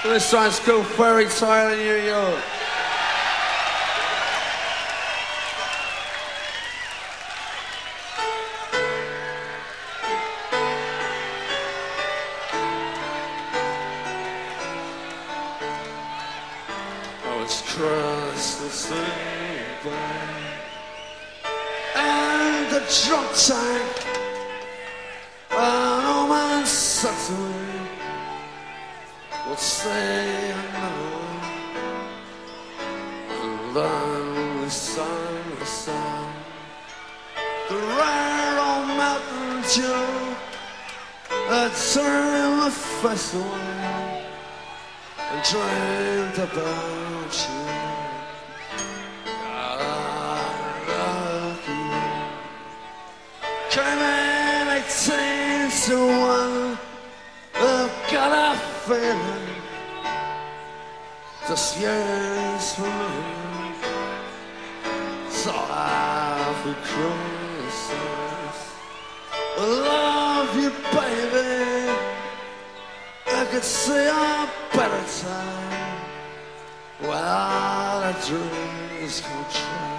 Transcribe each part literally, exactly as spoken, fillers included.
This one's called Fairy Tale in New York. Oh, it's Christmas Eve, and the drunk tank, an old man sat away. We'll say another, and then we sang the song. The rare old mountain Joe had turned my face away and dreamed about you. Came in eighteen to one. I've got a feeling this year's for me. So happy Christmas. I love you, baby. I could see a better time when all our dreams come true.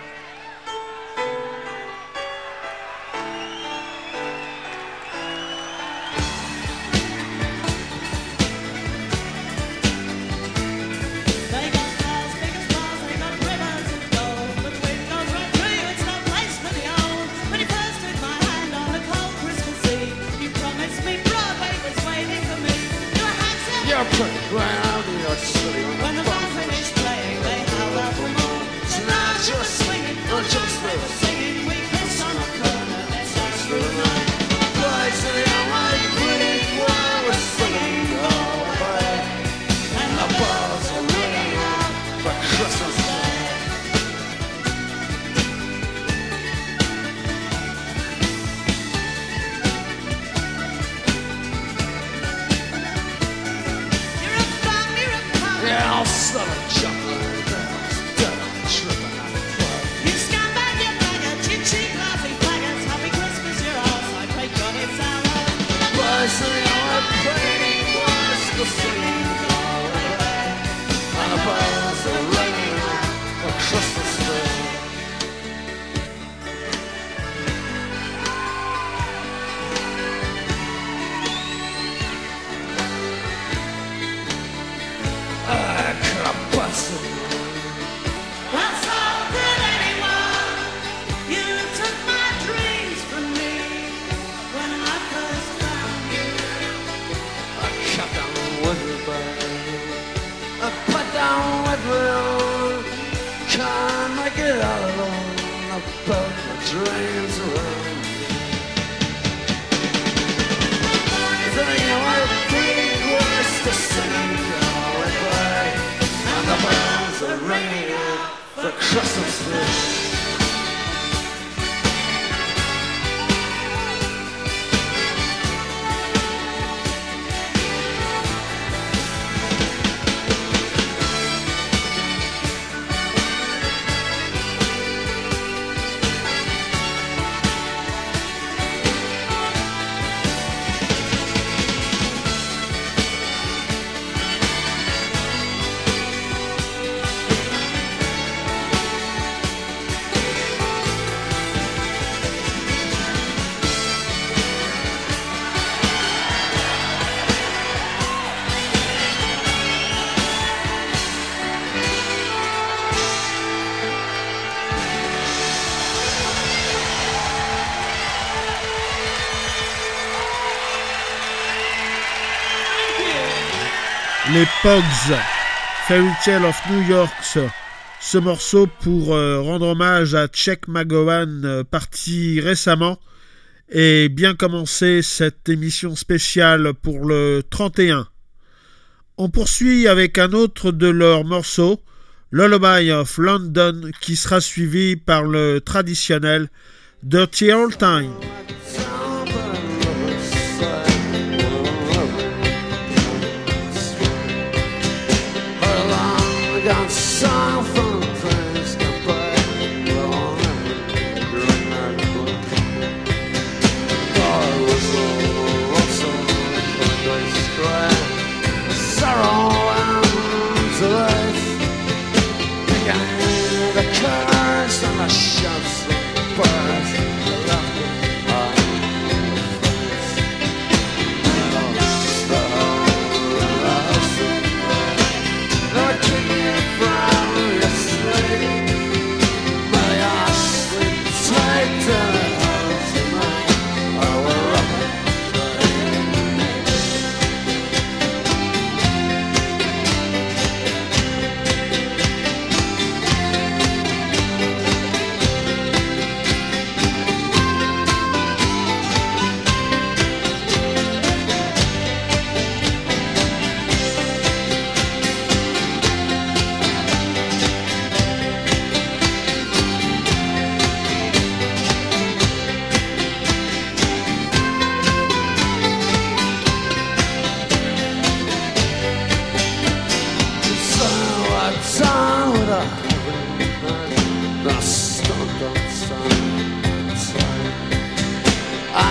When the band finished playing, they held out the moon. So now just swinging, not just the singing. We kissed on a corner, let's dance through the night. Boys in the white pretty while we're singing all the way. And the bells are ringing out for Christmas Day. Yeah, I'll sell a chocolate bells, dead on tripping on the club. You scumbag, you faggot, you cheap, laughing faggots. Happy Christmas, you're ours, I pray God it's our love. Boys in the old pretty boys, the singing all the way. And the bells are ringing out for Christmas Day. What's up, did anyone? You took my dreams from me when I first found you. I cut down with the bird, I put down with the can't make it all alone. I built my dreams around you. Then you were pretty close to singing all the way. And the bells are ringing out for Christmas Day. Les Pogs, Fairy Tale of New York, ce morceau pour euh, rendre hommage à Chuck McGowan, euh, parti récemment, et bien commencer cette émission spéciale pour le trente et un. On poursuit avec un autre de leurs morceaux, Lullaby of London, qui sera suivi par le traditionnel Dirty Old Time. Got song from the place to play. Well, during that book, I was so lonesome, but they square. Sorrow.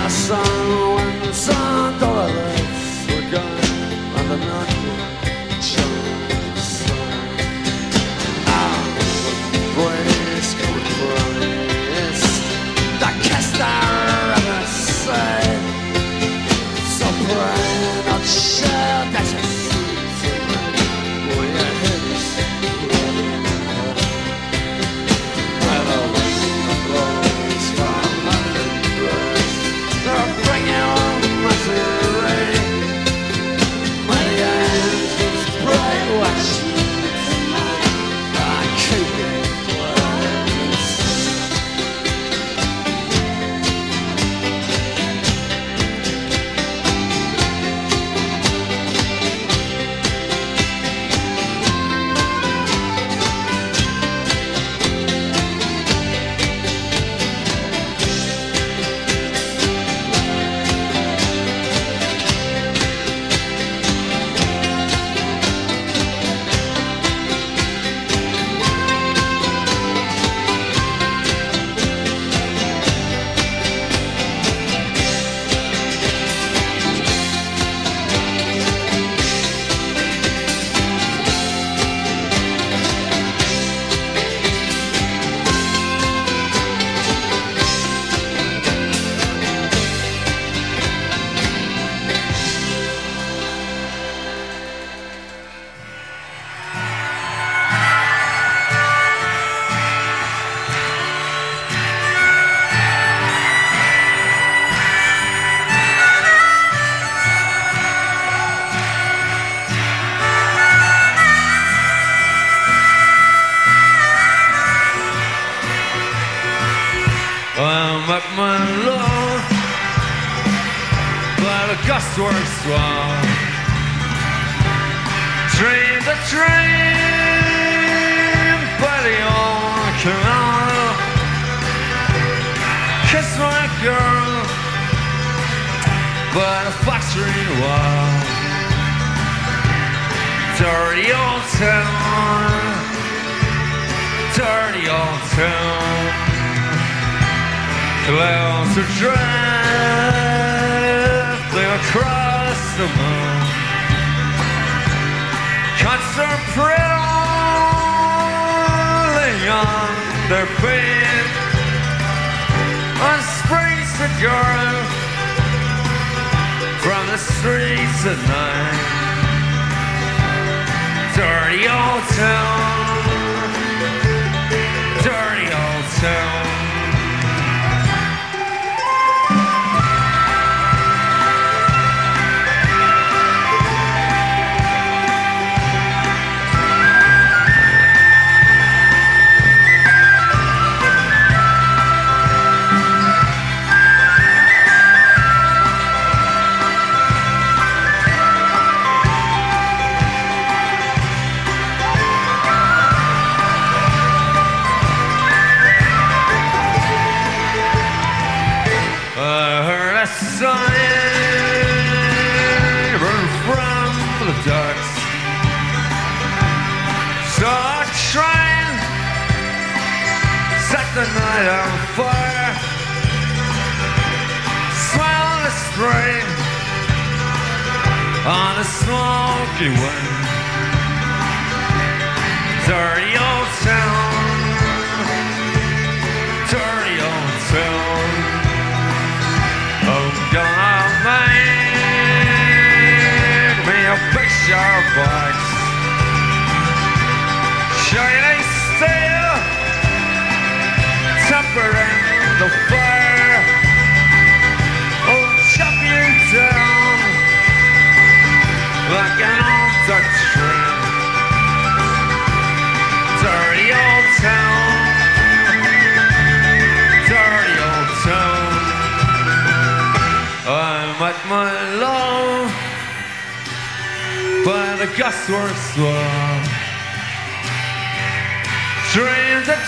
the sun, when the sun dollars were gone, and the night would shine the sun. Out of the breeze coming from the east, the caster of the side. So bright, not sure that you see tonight, when your head is running out. By the wind that blows from London Bridge, they're bringing on misery. My angels pray, watch you tonight. I keep it close. I'm at my low, but a gust works strong. Train the train, by the old canal. Kiss my girl, by the factory wall. Dirty old town, dirty old town. Clouds are drifting across the moon. Cats are prowling on their feet. On springs the girl from the streets at night. Dirty old town, dirty old town. Siren from the ducks. So I try and set the night on fire. Smile the spring on a smoky wind. Dirty old town, dirty old town. I'm gonna make me a picture box, shining steel, tempering the fire. I'll chop you down like an old duck tree. Dirty old town, dirty old town. I'm at my low, but the gust works slow. Train to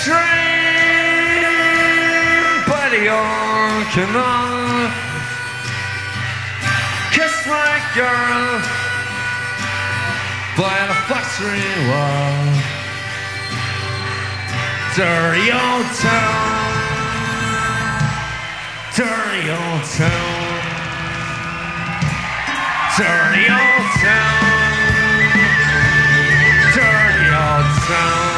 train, by the old canal. Kiss my girl, by the factory wall. Dirty old town, dirty old town. Dirty old town. Dirty old town.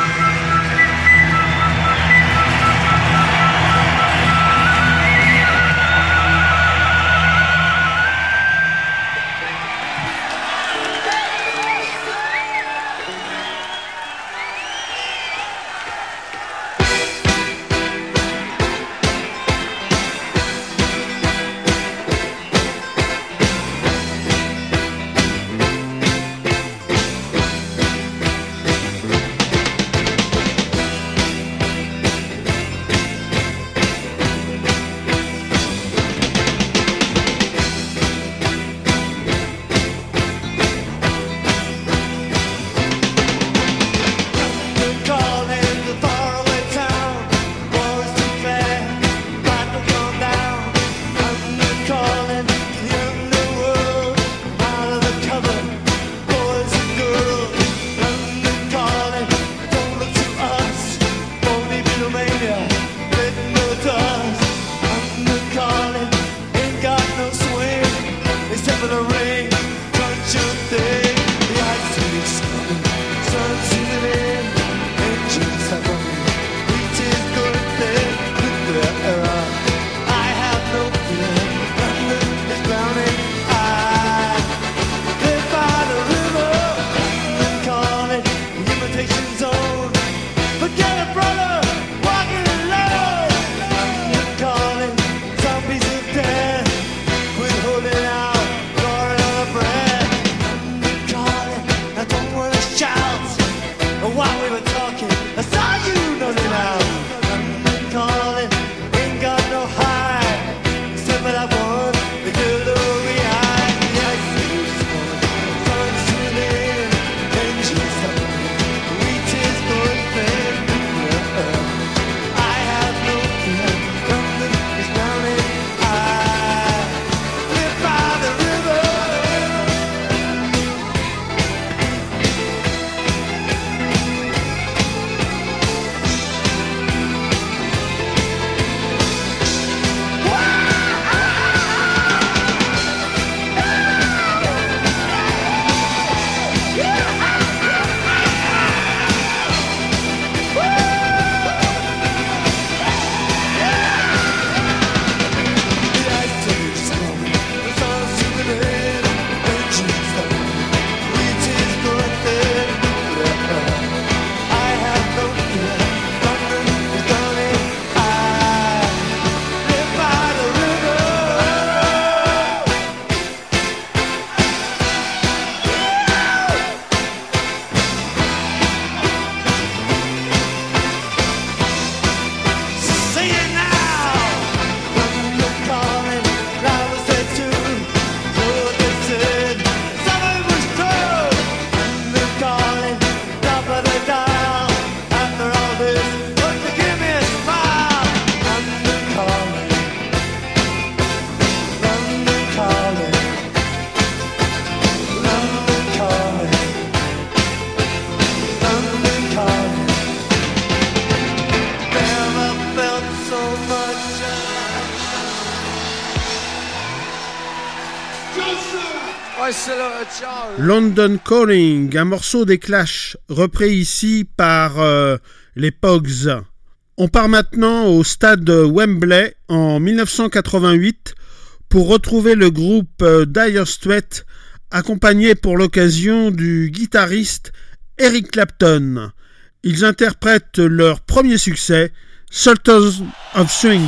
London Calling, un morceau des Clash, repris ici par euh, les Pogues. On part maintenant au stade Wembley en dix-neuf cent quatre-vingt-huit pour retrouver le groupe euh, Dire Straits, accompagné pour l'occasion du guitariste Eric Clapton. Ils interprètent leur premier succès, Sultans of Swing.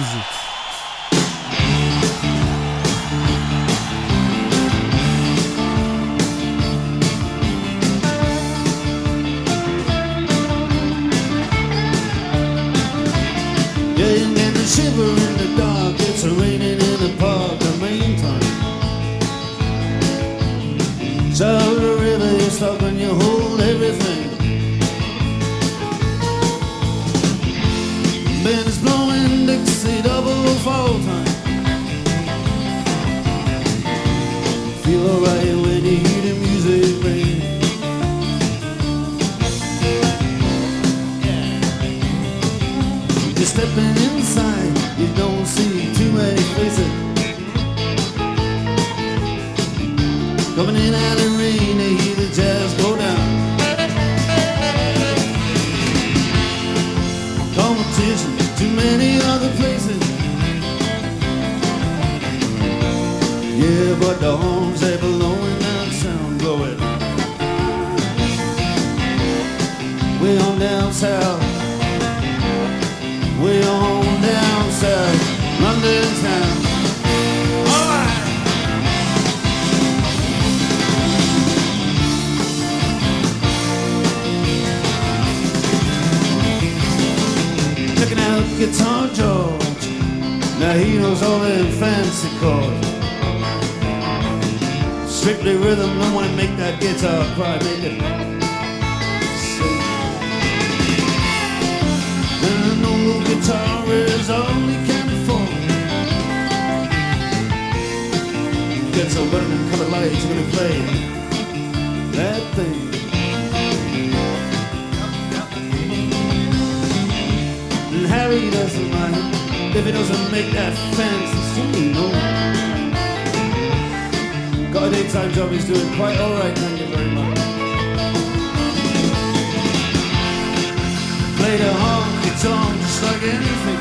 Shiver in the dark, it's raining in the park, the main time. So the river you stop and you hold everything. Band is blowing Dixie double fall time. Feel alright when you hear the music ring. You're stepping inside, you don't see too much. face it. Coming in out of rain, they hear the jazz go down. Competition, too many other places. Yeah, but the horns they blowing that sound blowing. Way on down south, way on down south, London town. All right. Checking out Guitar George, now he knows all them fancy chords. Strictly rhythm, don't wanna make that guitar cry, make it sing. And an old guitar is all he can afford. Get some burning color lights, gonna play that thing. And Harry doesn't mind if he doesn't make that fancy singing note. Got a daytime job, he's doing quite alright, thank you very much. Play the honky tonk just like anything.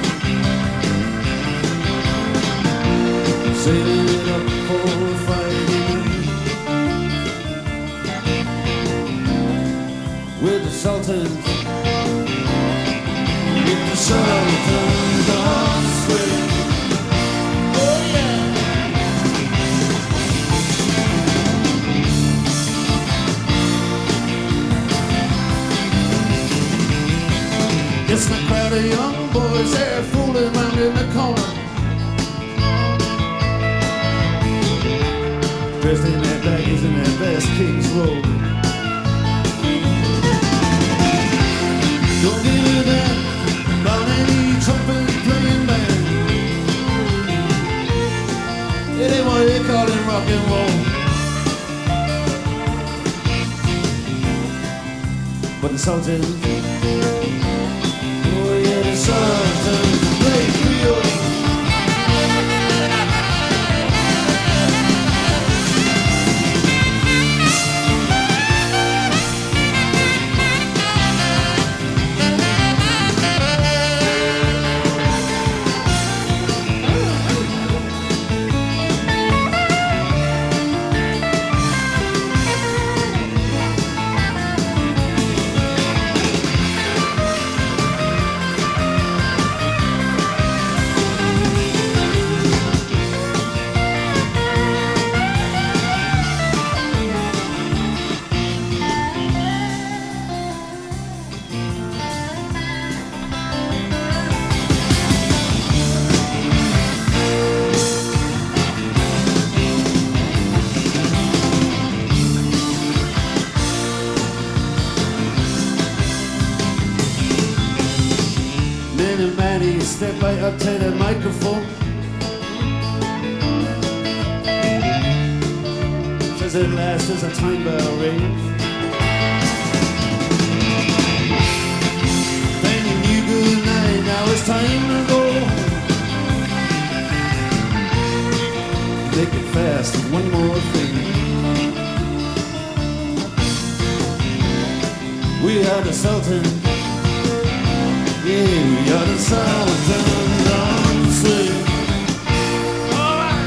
Saving it up for Friday night with the Sultans, with the Sultans on swing. Oh yeah. It's the crowd of young boys, they're fooling around in the corner. Dressed in their baggies and their best King's robe. Don't give a damn about any trumpet playing band. It ain't what they call it rock and roll. But the Sultans, oh yeah, the Sultans play Creole. Step right up to the microphone. Says at last as a time bell rings. Thanking you good night, now it's time to go home. Make it fast, one more thing. We are the Sultans. Yeah, we are the Sultans on swing. All right.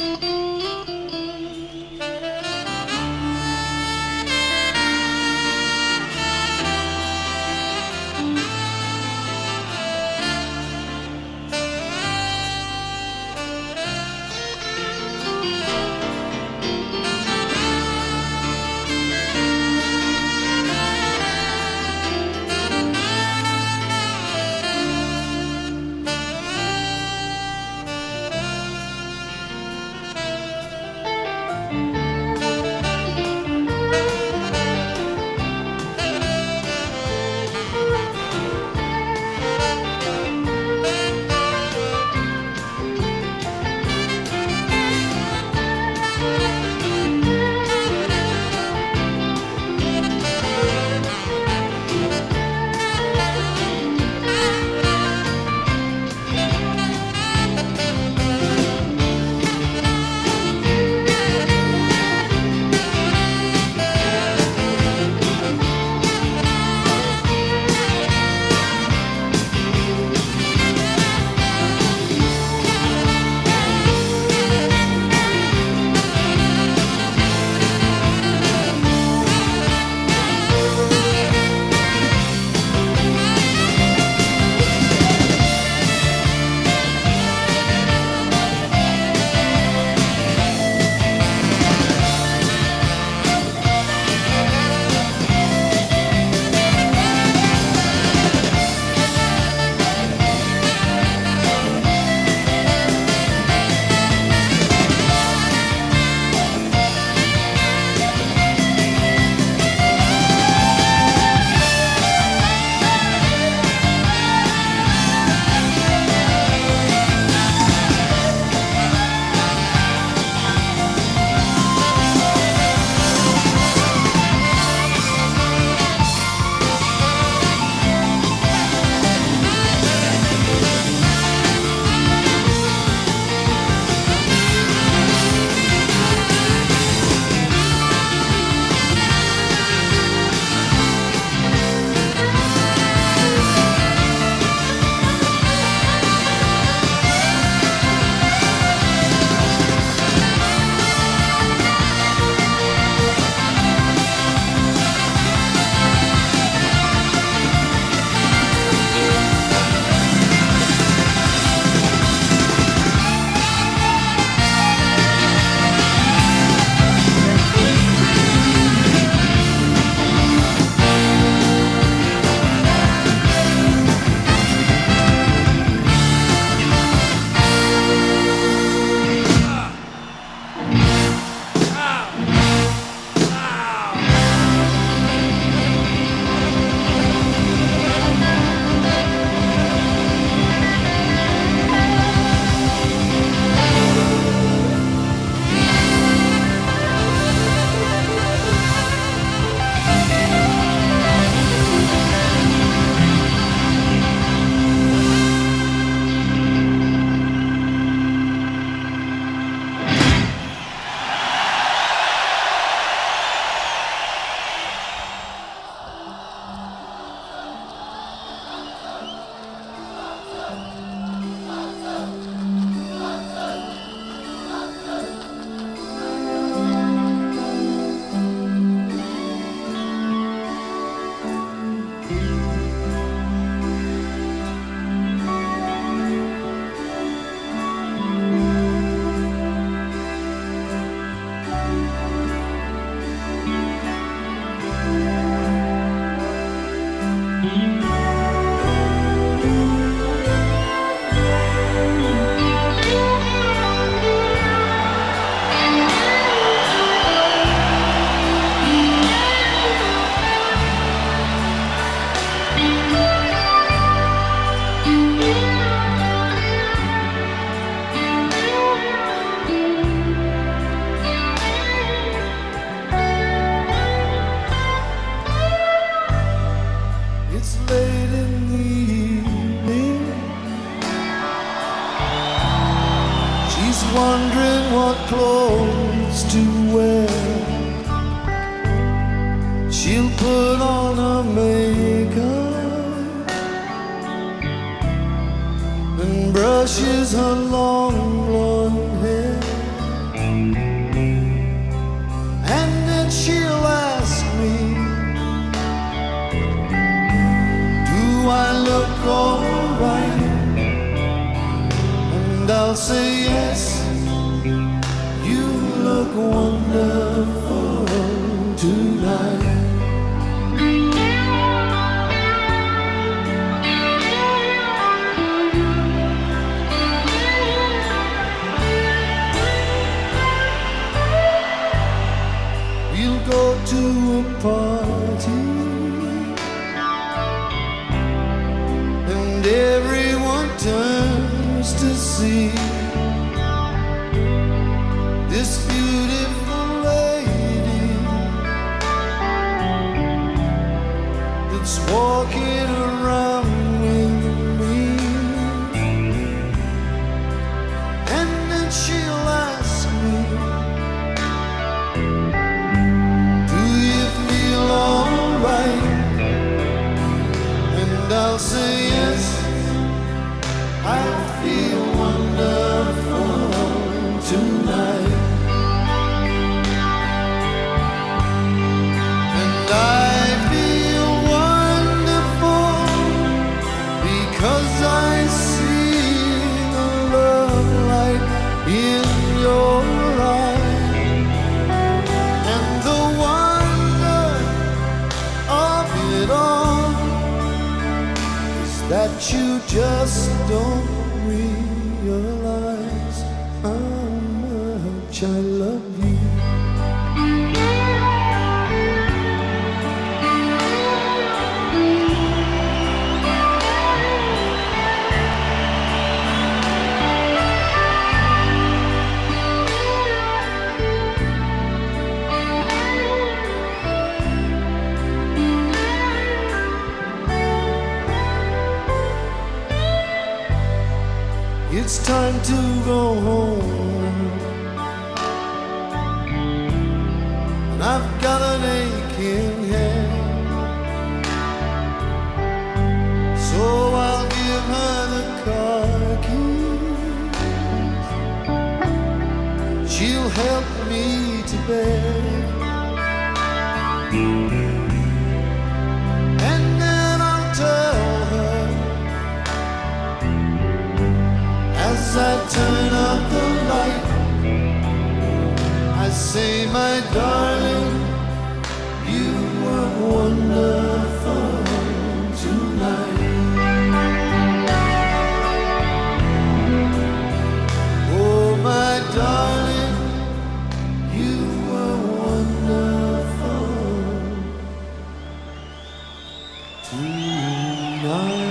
wondering what clothes to wear. She'll put on her makeup and brushes her long blonde hair. I'll say yes. You look wonderful tonight. We'll go to a party and everyone turns to see this beautiful lady that's walking around with me. And then she'll ask me, do you feel alright? And I'll say yes, I feel wonderful tonight. And I feel wonderful because I see the love light in your eyes. And the wonder of it all is that you just don't realize how much I love you. It's time to go home, and I've got an aching head, so I'll give her the car keys. She'll help me to bed, and then I'll tell her as I turn up the light, I say, my darling, you were wonderful tonight. Oh, my darling, you were wonderful tonight.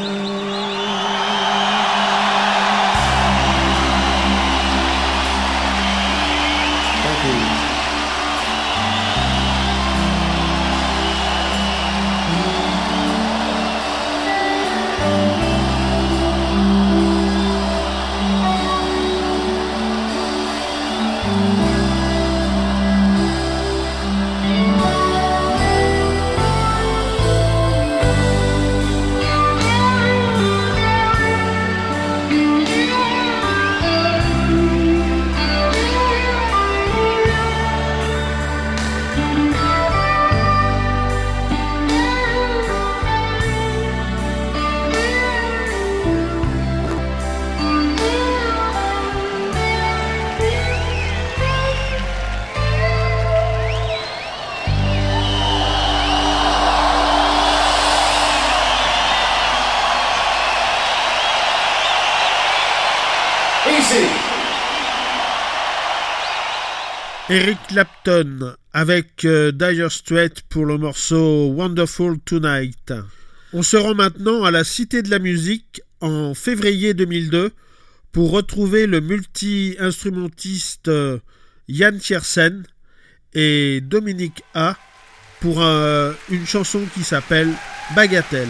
Eric Clapton avec euh, Dire Straits pour le morceau Wonderful Tonight. On se rend maintenant à la Cité de la Musique en février deux mille deux pour retrouver le multi-instrumentiste euh, Yann Tiersen et Dominique A pour euh, une chanson qui s'appelle Bagatelle.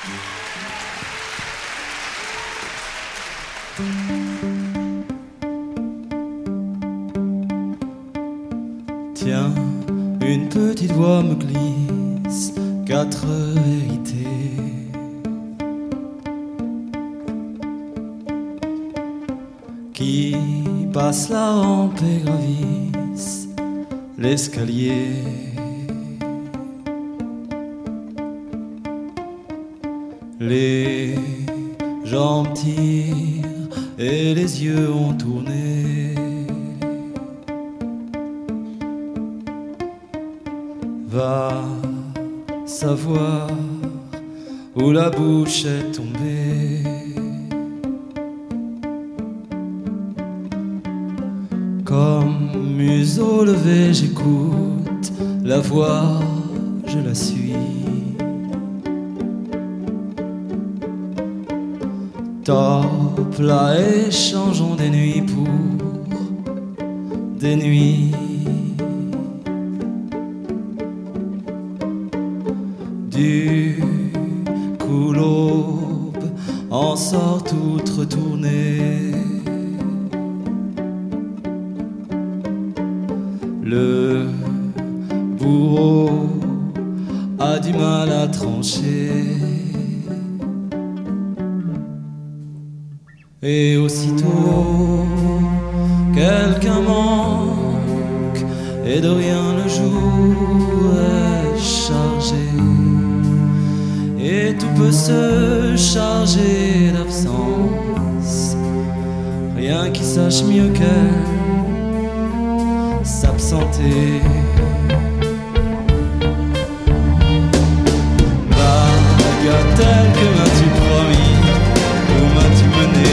Tiens, une petite voix me glisse quatre vérités. Qui passe la rampe et gravisse l'escalier. Les jambes tirent et les yeux ont tourné. Va savoir où la bouche est tombée. Comme museau levé, j'écoute la voix, je la suis. Top là, échangeons des nuits pour des nuits. Du coup l'aube en sort toute retournée. Le bourreau a du mal à trancher. Et aussitôt quelqu'un manque et de rien le jour est chargé. Et tout peut se charger d'absence, rien qui sache mieux qu'elle s'absenter. Bagatelle, que m'as-tu promis, où m'as-tu mené?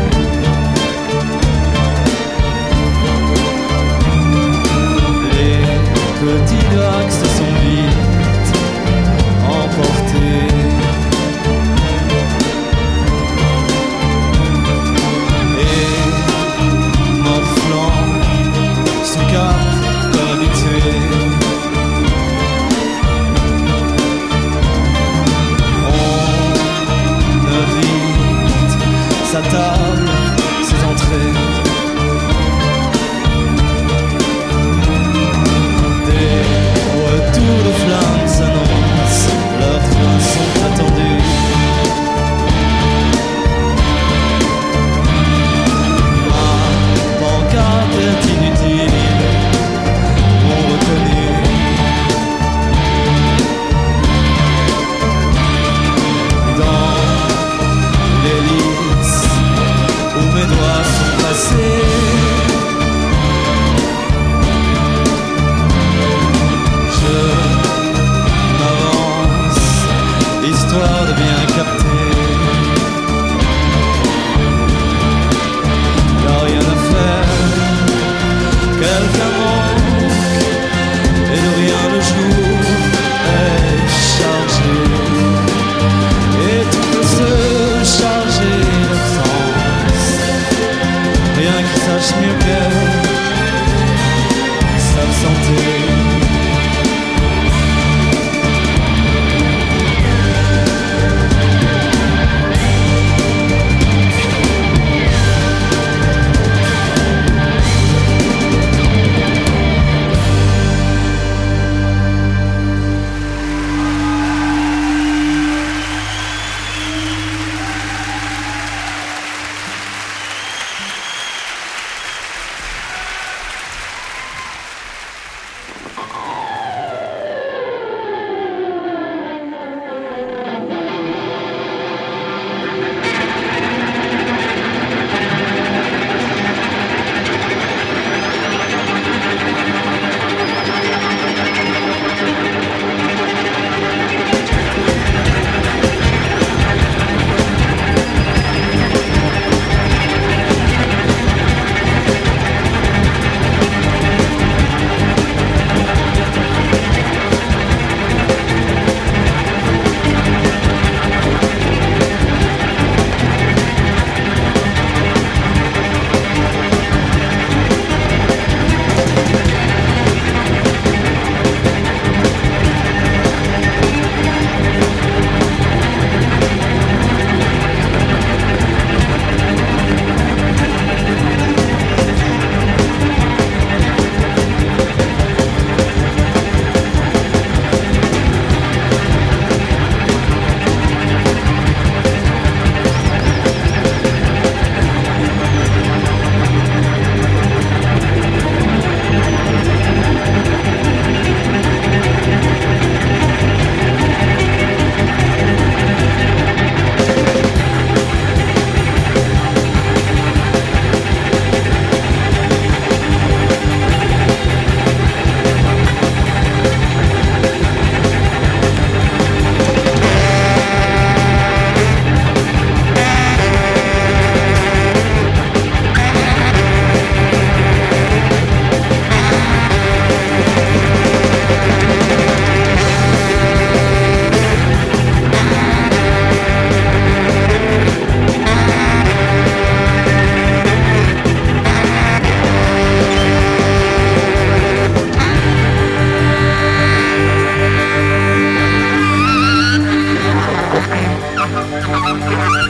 Les petits lacs se sont vite emportés. Et morflant sous cap comme habitué,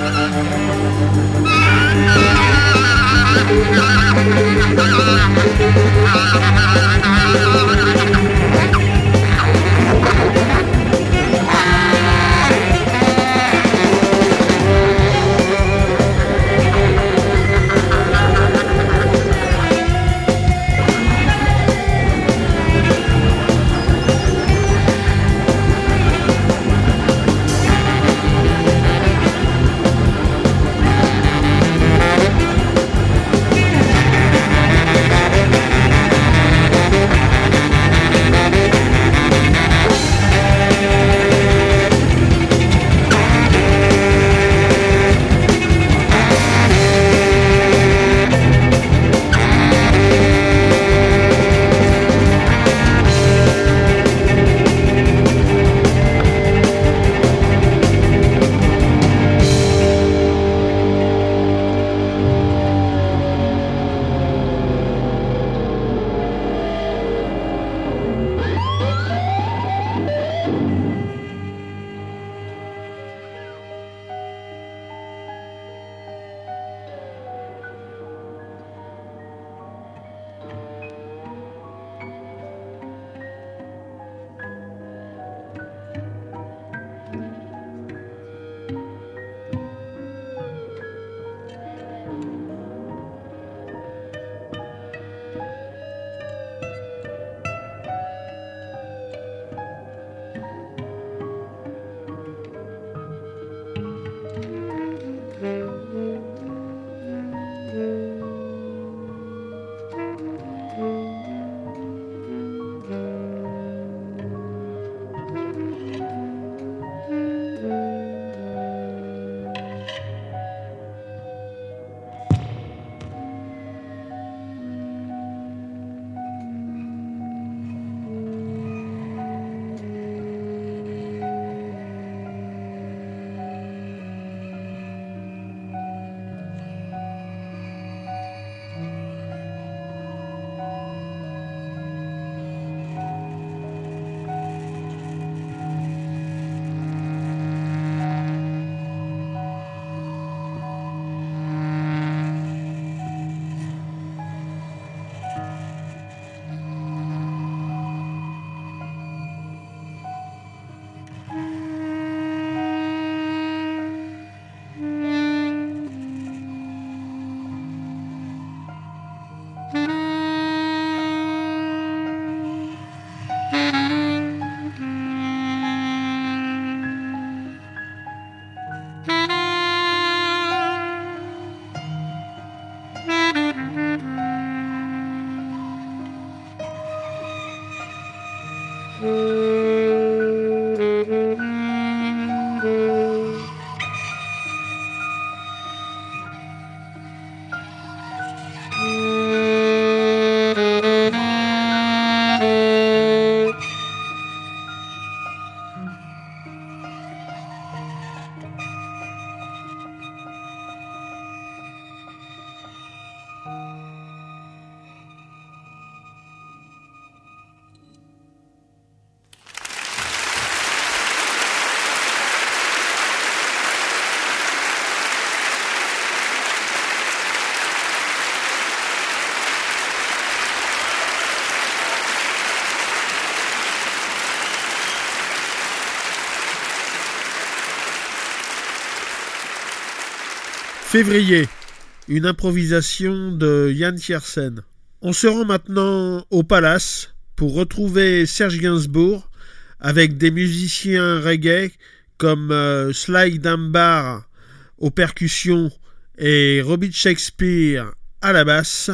Février, une improvisation de Yann Tiersen. On se rend maintenant au Palace pour retrouver Serge Gainsbourg avec des musiciens reggae comme euh, Sly Dunbar aux percussions et Robbie Shakespeare à la basse.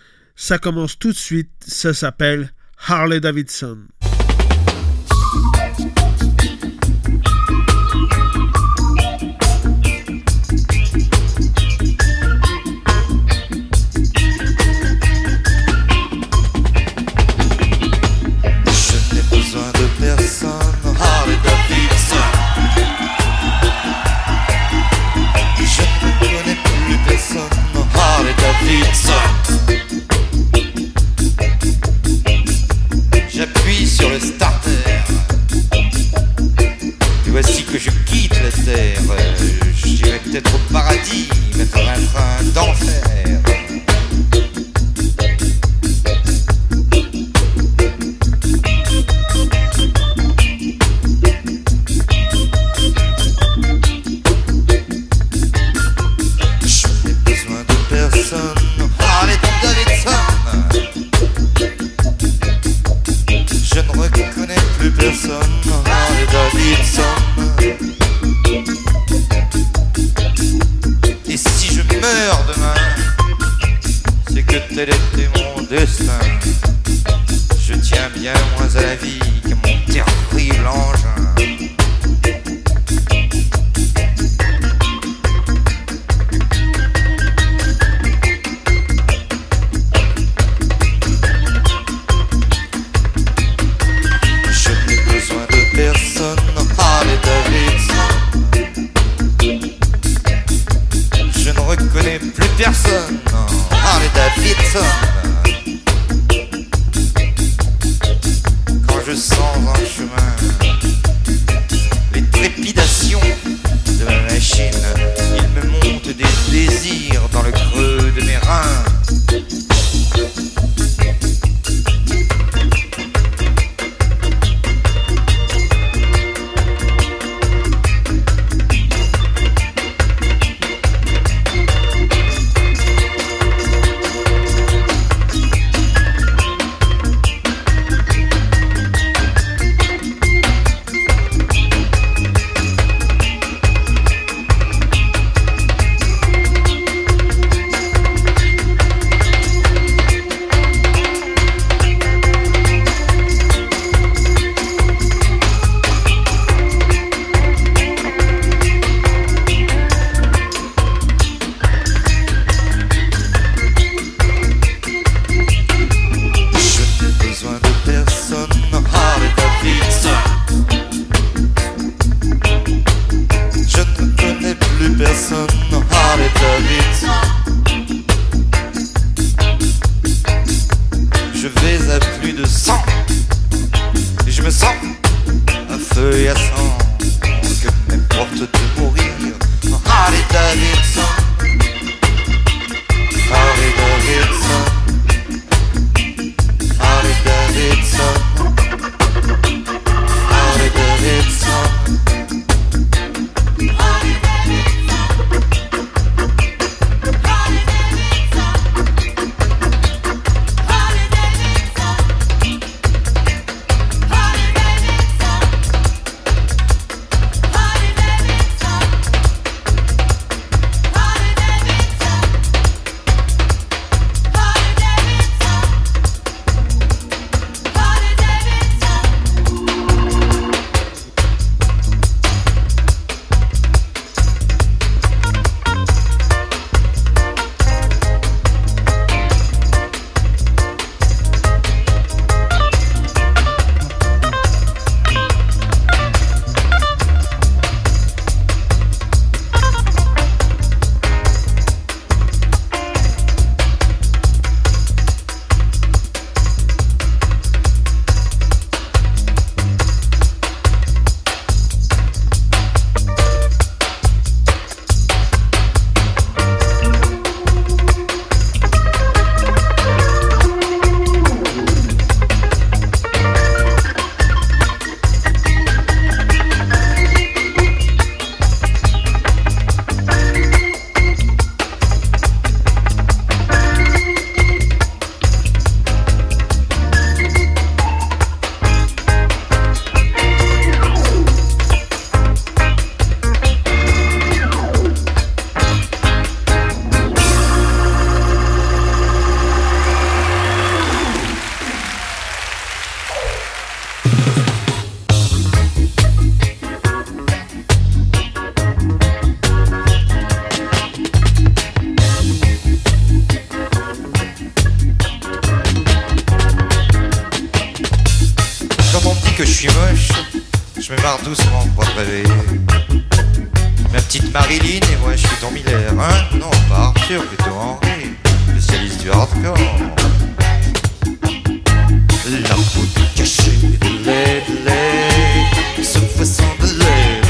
Ça commence tout de suite, ça s'appelle Harley Davidson. J'appuie Et voici que je quitte la terre. Euh, J'irai peut-être au paradis, mettre un frein d'enfer. Je ne reconnais plus personne, Harley Davidson. Et si je meurs demain, c'est que tel était mon destin. Je tiens bien moins à la vie qu'à mon terrible engin. Harley Davidson. Je ne reconnais plus personne, Harley Davidson. Quand je sens un chemin les trépidations de ma machine, il me monte des désirs dans le creux de mes reins. Harley Davidson. Je vais à plus de cent et je me sens à feu et à sang, que m'importe de mourir. Harley Davidson, Harley Davidson, Harley Davidson, Harley Davidson. Que je suis moche, je me marre doucement pour te réveiller. Ma petite Marilyn et moi je suis ton Miller, hein? Non, pas Arthur, plutôt Henri, spécialiste du hardcore. La peau cachée de lait, de lait, ce façon de lait.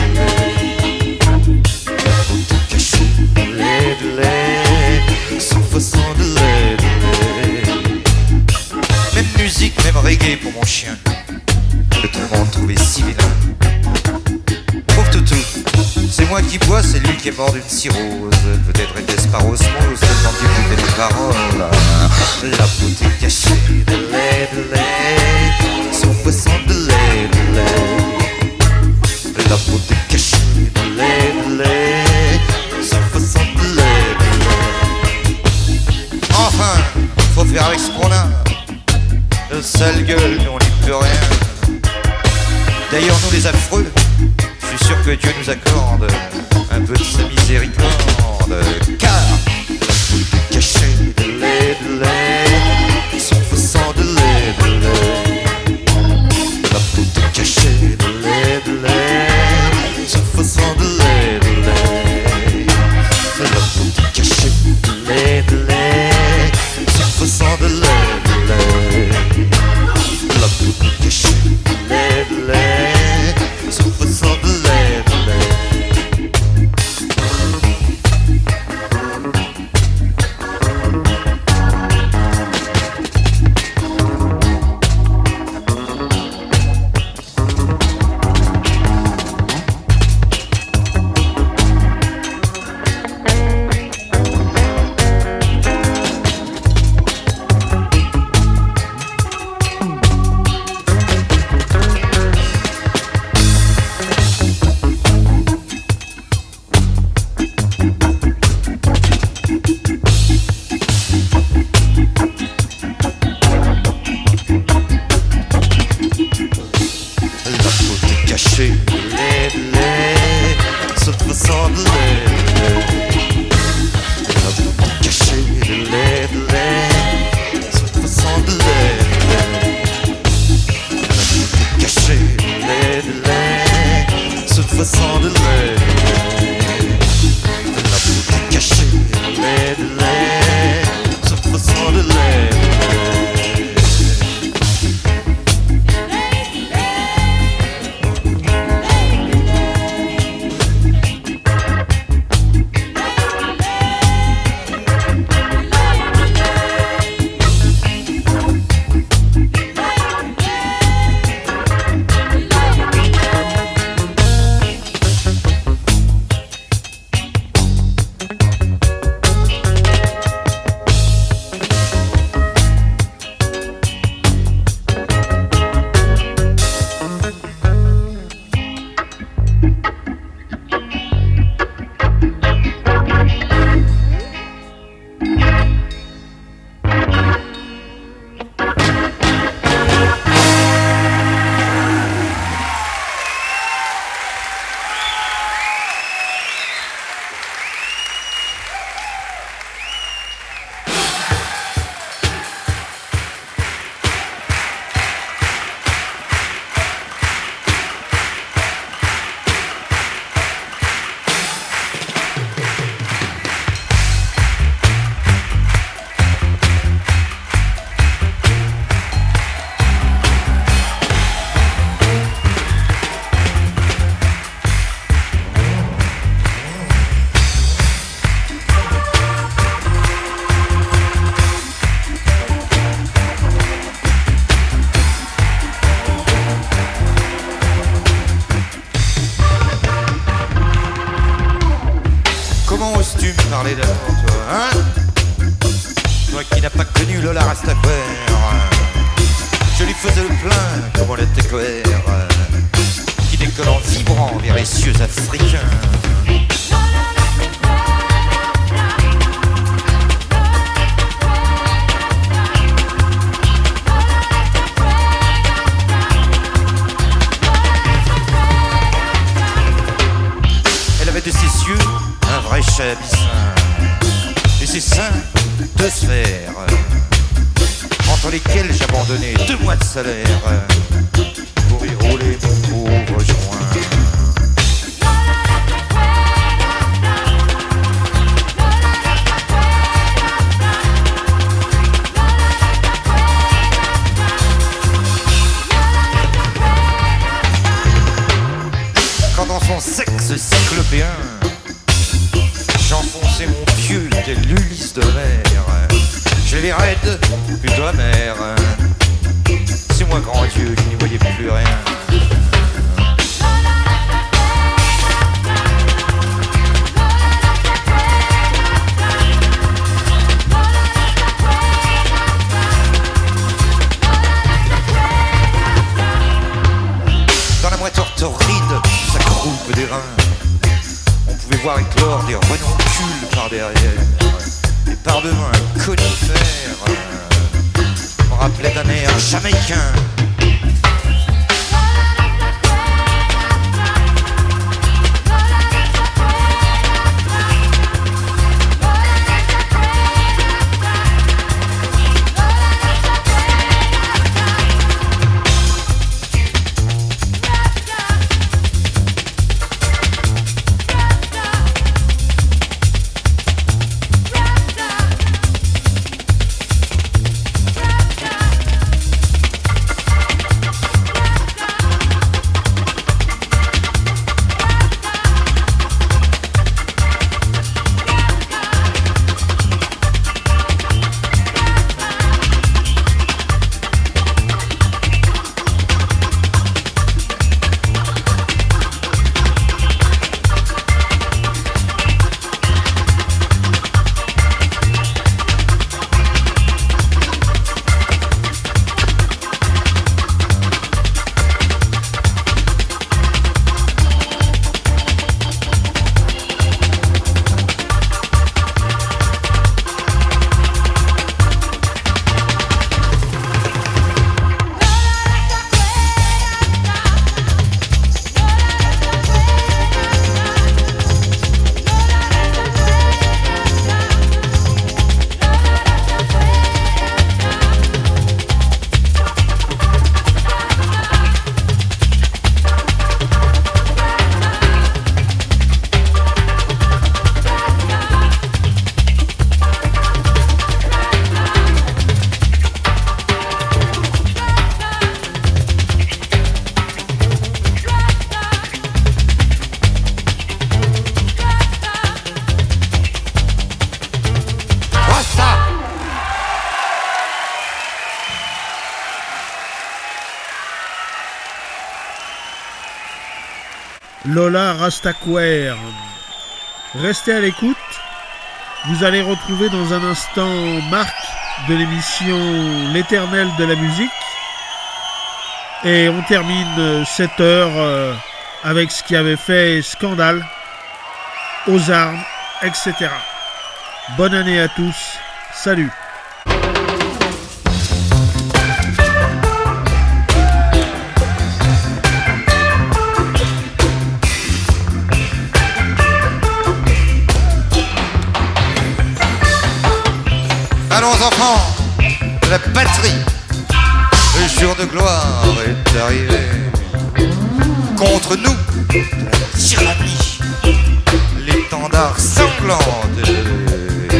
C'est moi qui bois, c'est lui qui est mort d'une cirrhose. Peut-être était-ce par osmose, quand tu écoutais les paroles. La beauté cachée de lait, de lait, son poisson de lait, de lait. La beauté cachée de lait, de lait, son poisson de lait, de lait. Enfin, faut faire avec ce qu'on a. De sale gueule, nous on n'y peut rien. D'ailleurs, nous les affreux, je suis sûr que Dieu nous accorde un peu de sa miséricorde. Car la beauté cachée de lait, de lait, son faux sang de lait, de lait. La beauté cachée de lait, de lait, son faux sang de lait, de lait. La beauté cachée de lait, de lait, son faux sang de lait, de lait. La beauté cachée de lait, de lait, son faux sang de lait, de lait. parler d'amour, toi, hein? Toi qui n'as pas connu Lola Rastafari, je lui faisais le plein comme on était cohère, qui décolle en vibrant vers les cieux africains. De ses yeux, un vrai chabissin, et ses seins, deux sphères, entre lesquelles j'abandonnais deux mois de salaire pour y rouler mon pauvre joint. Quand dans son sexe cyclopéen, j'enfonçais mon pieu tel l'Ulysse de mer. Je les raide, plutôt amer. C'est moi, grand Dieu, qui n'y voyais plus rien. pouvais voir éclore des renoncules par derrière, et par devant un conifère euh, me rappelait d'un air jamaïcain. Lola Rastaquouère. Restez à l'écoute. Vous allez retrouver dans un instant Marc de l'émission L'éternel de la musique. Et on termine cette heure avec ce qui avait fait scandale, aux armes, et cetera. Bonne année à tous. Salut. Allons enfants de la patrie, le jour de gloire est arrivé. Contre nous, de la tyrannie, l'étendard sanglant de lever.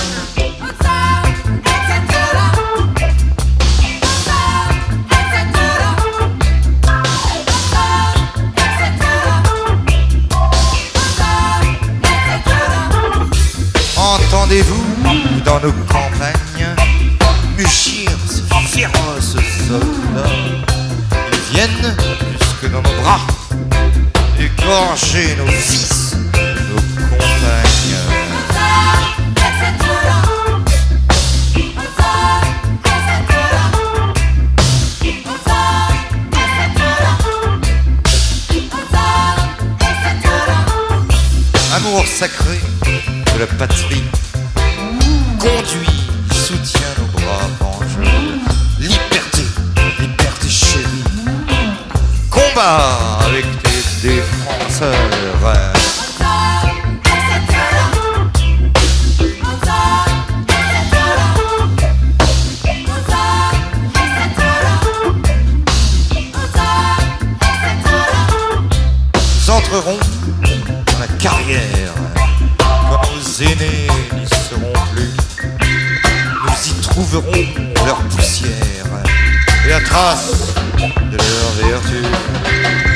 Entendez-vous dans nos campagnes mugir ces féroces soldats? Ils viennent jusque dans nos bras, égorger nos fils, nos compagnes. Amour sacré de la patrie conduit, soutient nos bras vengeurs. Liberté, liberté chérie, combat avec tes défenseurs. Nous entrerons dans la carrière quand nos aînés n'y seront plus. Nous y trouverons leur poussière et la trace de leur vertu.